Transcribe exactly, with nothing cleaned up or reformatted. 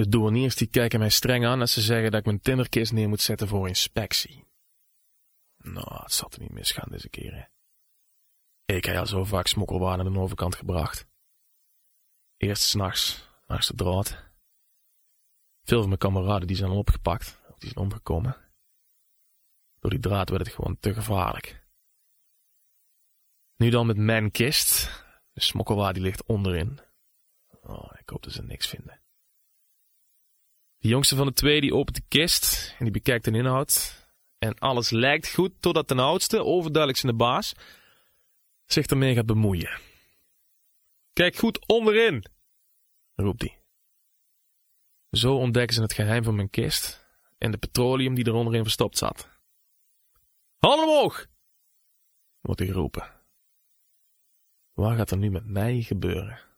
De douaniers die kijken mij streng aan als ze zeggen dat ik mijn timmerkist neer moet zetten voor inspectie. Nou, het zal er niet misgaan deze keer, hè. Ik heb al zo vaak smokkelwaar naar de overkant gebracht. Eerst 's nachts, langs de draad. Veel van mijn kameraden die zijn al opgepakt, of die zijn omgekomen. Door die draad werd het gewoon te gevaarlijk. Nu dan met mijn kist. De smokkelwaar die ligt onderin. Oh, ik hoop dat ze niks vinden. De jongste van de twee die opent de kist en die bekijkt de inhoud. En alles lijkt goed totdat de oudste, overduidelijk zijn de baas, zich ermee gaat bemoeien. Kijk goed onderin, roept hij. Zo ontdekken ze het geheim van mijn kist en de petroleum die er onderin verstopt zat. Handen omhoog, wordt hij geroepen. Wat gaat er nu met mij gebeuren?